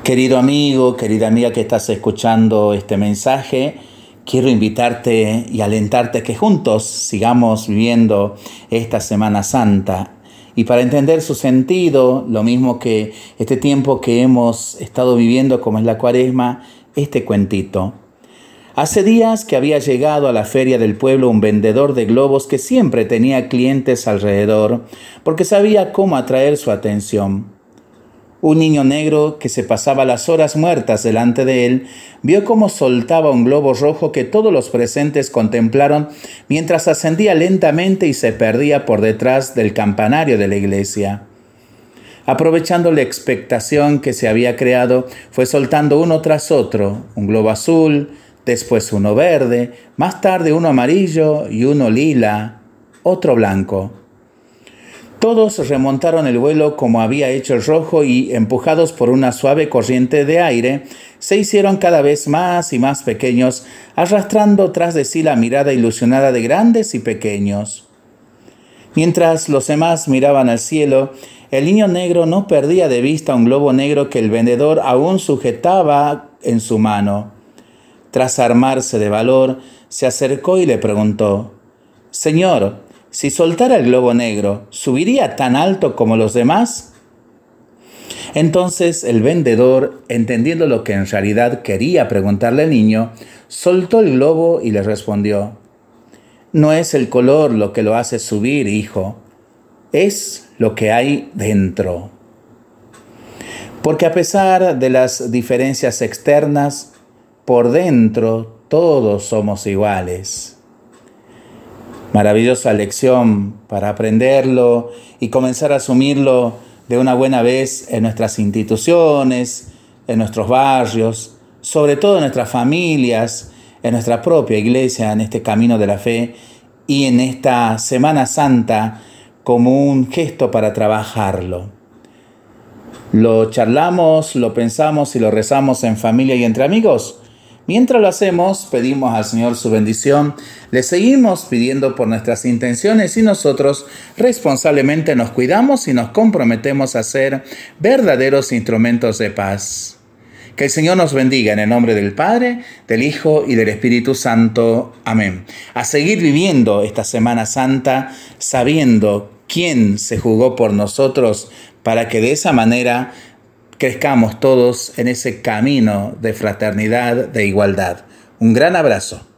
Querido amigo, querida amiga que estás escuchando este mensaje, quiero invitarte y alentarte que juntos sigamos viviendo esta Semana Santa. Y para entender su sentido, lo mismo que este tiempo que hemos estado viviendo como es la Cuaresma, este cuentito. Hace días que había llegado a la feria del pueblo un vendedor de globos que siempre tenía clientes alrededor, porque sabía cómo atraer su atención. Un niño negro que se pasaba las horas muertas delante de él, vio cómo soltaba un globo rojo que todos los presentes contemplaron mientras ascendía lentamente y se perdía por detrás del campanario de la iglesia. Aprovechando la expectación que se había creado, fue soltando uno tras otro, un globo azul, después uno verde, más tarde uno amarillo y uno lila, otro blanco. Todos remontaron el vuelo como había hecho el rojo y, empujados por una suave corriente de aire, se hicieron cada vez más y más pequeños, arrastrando tras de sí la mirada ilusionada de grandes y pequeños. Mientras los demás miraban al cielo, el niño negro no perdía de vista un globo negro que el vendedor aún sujetaba en su mano. Tras armarse de valor, se acercó y le preguntó: «Señor, si soltara el globo negro, ¿subiría tan alto como los demás?». Entonces el vendedor, entendiendo lo que en realidad quería preguntarle al niño, soltó el globo y le respondió: «No es el color lo que lo hace subir, hijo, es lo que hay dentro». Porque a pesar de las diferencias externas, por dentro todos somos iguales. Maravillosa lección para aprenderlo y comenzar a asumirlo de una buena vez en nuestras instituciones, en nuestros barrios, sobre todo en nuestras familias, en nuestra propia iglesia, en este camino de la fe y en esta Semana Santa como un gesto para trabajarlo. Lo charlamos, lo pensamos y lo rezamos en familia y entre amigos. Mientras lo hacemos, pedimos al Señor su bendición, le seguimos pidiendo por nuestras intenciones y nosotros responsablemente nos cuidamos y nos comprometemos a ser verdaderos instrumentos de paz. Que el Señor nos bendiga en el nombre del Padre, del Hijo y del Espíritu Santo. Amén. A seguir viviendo esta Semana Santa sabiendo quién se jugó por nosotros para que de esa manera crezcamos todos en ese camino de fraternidad, de igualdad. Un gran abrazo.